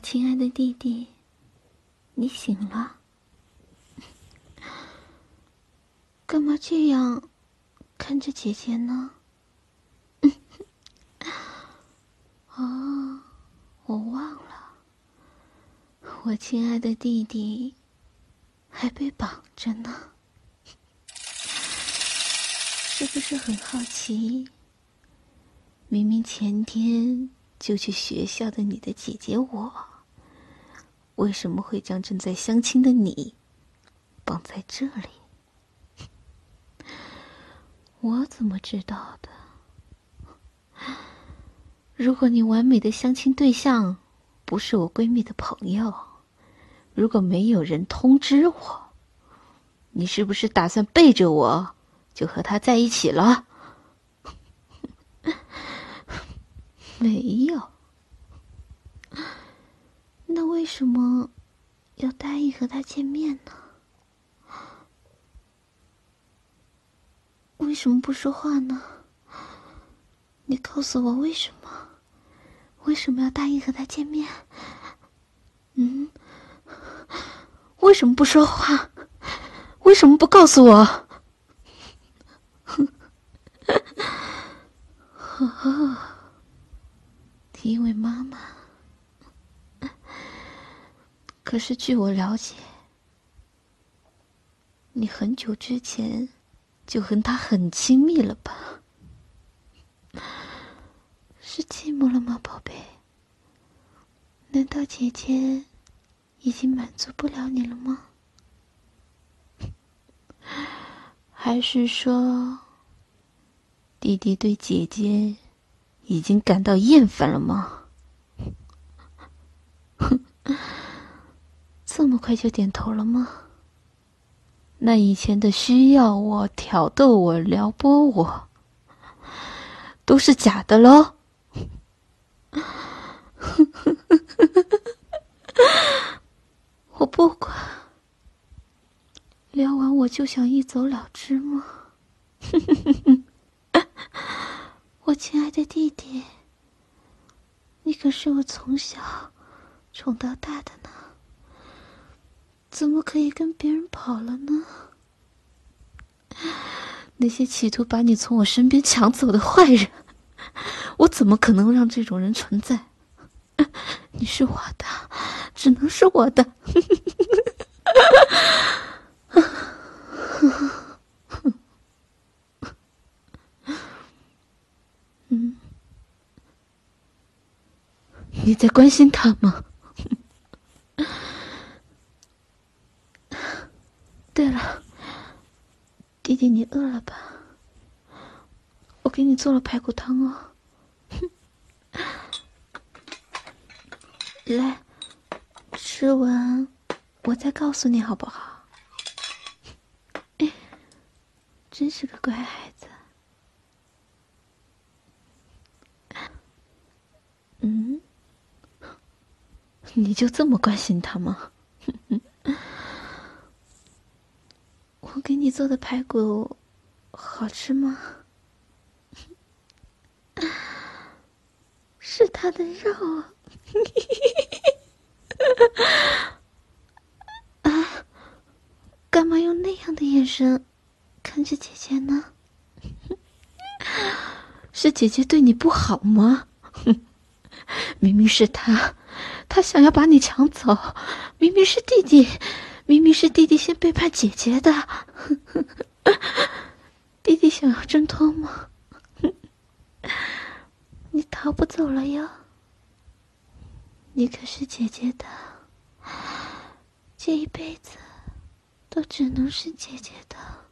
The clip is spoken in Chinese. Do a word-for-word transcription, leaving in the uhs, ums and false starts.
亲爱的弟弟，你醒了？干嘛这样看着姐姐呢？哦，我忘了，我亲爱的弟弟还被绑着呢。是不是很好奇？明明前天就去学校的你的姐姐我，为什么会将正在相亲的你绑在这里？我怎么知道的？如果你完美的相亲对象不是我闺蜜的朋友，如果没有人通知我，你是不是打算背着我就和他在一起了？没有。那为什么要答应和他见面呢？为什么不说话呢？你告诉我为什么？为什么要答应和他见面？嗯？为什么不说话？为什么不告诉我？哦，因为妈妈。可是据我了解，你很久之前就和他很亲密了吧？是寂寞了吗，宝贝？难道姐姐已经满足不了你了吗？还是说，弟弟对姐姐已经感到厌烦了吗？这么快就点头了吗？那以前的需要我、挑逗我、撩拨我，都是假的咯。我不管，撩完我就想一走了之吗？我亲爱的弟弟，你可是我从小宠到大的呢，怎么可以跟别人跑了呢？那些企图把你从我身边抢走的坏人，我怎么可能让这种人存在？你是我的，只能是我的。嗯，你在关心他吗？对了，弟弟，你饿了吧？我给你做了排骨汤哦。来，吃完我再告诉你好不好？哎，真是个乖孩子。嗯，你就这么关心他吗？我给你做的排骨好吃吗？是他的肉啊。啊，干嘛用那样的眼神看着姐姐呢？是姐姐对你不好吗？明明是他，他想要把你抢走，明明是弟弟，明明是弟弟先背叛姐姐的。弟弟想要挣脱吗？你逃不走了哟，你可是姐姐的，这一辈子都只能是姐姐的。